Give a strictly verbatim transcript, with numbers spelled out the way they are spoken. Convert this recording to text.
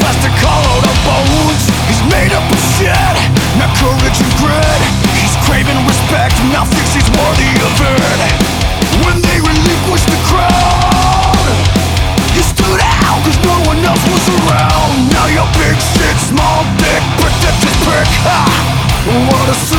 plastic hollowed out bones. He's made up of shit, not courage and grit. He's craving respect, now thinks he's worthy of it. When they relinquished the crowd, you stood out cause no one else was around. Now you're big shit, small dick, pretentious prick. Ha! What a